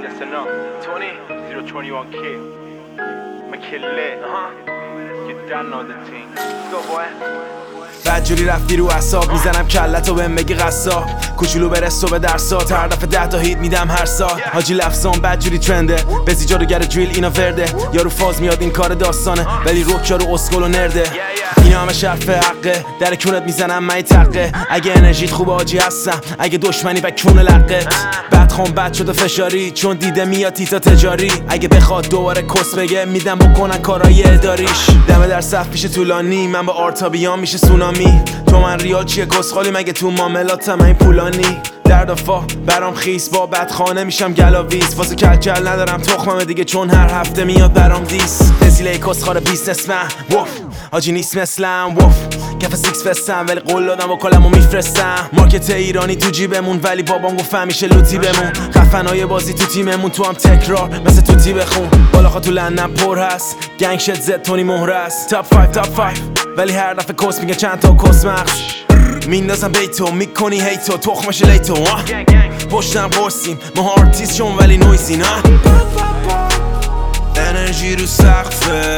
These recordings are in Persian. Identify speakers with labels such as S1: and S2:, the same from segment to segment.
S1: Listen up, 021 kid. I'ma kill it, You done know the thing. Let's go, boy.
S2: بدجوری رفتی رو اعصاب میزنم کلتو بهم بگی قصاب کوچولو برسو به درسات هر دفعه 10 تا هیت میدم هر سال حاجی لفظام بدجوری ترنده بزی جادوگر دریل اینا ورده یارو فاز میاد این کار داستانه ولی روک یارو اسکل و نرده اینا همه شرف حقه در کونت میزنم من تقه اگه انرژیت خوبه حاجی هستم اگه دشمنی و کون لقت بدخوام بد شده فشاری چون دیده میاد تیتا تجاری اگه بخواد دوباره کس بگه میدم بکنن کارای اداریش دم در صف پیش طولانی من با آرتا بیام میشه سونامی تو من ریال چیه کسخالی مگه تو معاملاتم این پولانی در دفاع برام خیس با بدخانه میشم گلاویز واسه کلکل ندارم تخمم دیگه چون هر هفته میاد برام دیس رسیله کسخار بیزنسمن وف حاجی نیست مثلم وف کف سیکس فستم ولی قول دادم و کلمو میفرستم مارکت ایرانی تو جیبمون ولی بابام گفت همیشه لوتی بمون خفنای بازی تو تیممون تو هم تکرار مثل تو تی بخون بالاخا تو لندن پر هست گنگ شت زد تونی مهره است تاپ 5 ولی هر دفعه کس میگه چند تا کس مخش میندازم بیتو میکنی هیتو تخمش لیتو پشتم قرصیم ما آرتیست شون ولی نویزین انرژی رو سقفه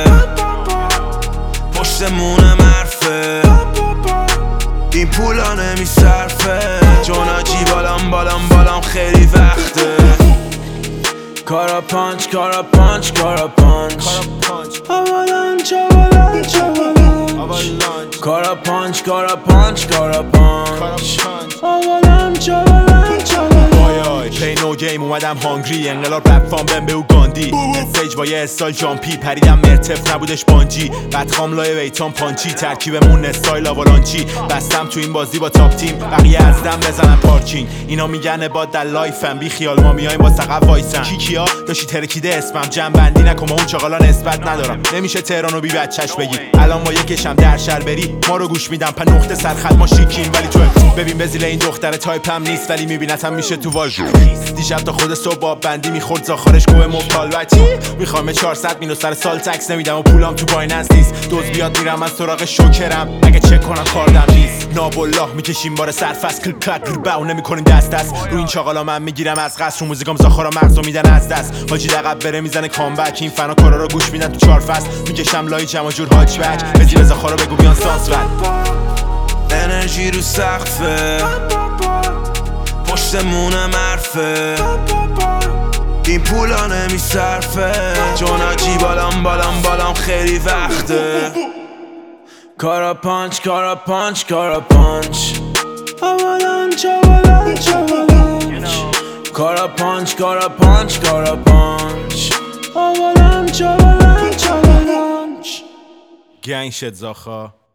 S2: پشتمونم حرفه این پولا نمیصرفه چون آجی بالام خیلی وقته کارا پانچ آوالانچ کارا پانچ آوالانچ
S3: پلی نو گیم اومدم هانگری انقلاب رپ فام بهم بهو گاندی استیج با یه استایل جامپی پریدم مرتف نبودش بانجی بدخام لای ویتام پانچی ترکیبمون استایل آوالانچی بستم تو این بازی با تاپ تیم بقیه از دم بزنم پارکینگ اینا میگن با در لایفم بی خیال ما میایم با سقف وایسن کیکیا داشتی ترکیده اسمم جنبندی نکن اون چاقالا نسبت ندارم نمیشه تهرانو بی بچش بگی الان با یکشم در شهر بری ما رو گوش میدم په نقطه سرخط ما شیکیم ولی تو ببین بزیل این دختر تایپم نیست ولی میبینتم میشه تو واژو دیشب تا خود صبح باب بندی میخورد زاخارش گوه مبتال وچی میخوام 400 مینو سر سال تکس نمیدم و پولام تو بایننس نیست دوز بیاد میرم از سراغ شوکرم اگه چک کنم کاردم نیست نابالله میکشیم بار سرفست کل کلک باو نمیکنیم دست رو این چاقالا من میگیرم از قصر رو موزیکام زاخارا مغزو میدن از دست حاجی عقب بره میزنه کامبک این فنا کارا رو گوش میدن تو 4 فصل میکشم لای جمع جور هاچ بک بزی زاخارا بگو بیان سانس
S2: انرژی رو سقفه پشتمونم حرفه این پولا نمیصرفه چون آجی بالام خیلی وقته کارا پانچ آوالانچ کارا پانچ آوالانچ
S3: گنگ شد زاخا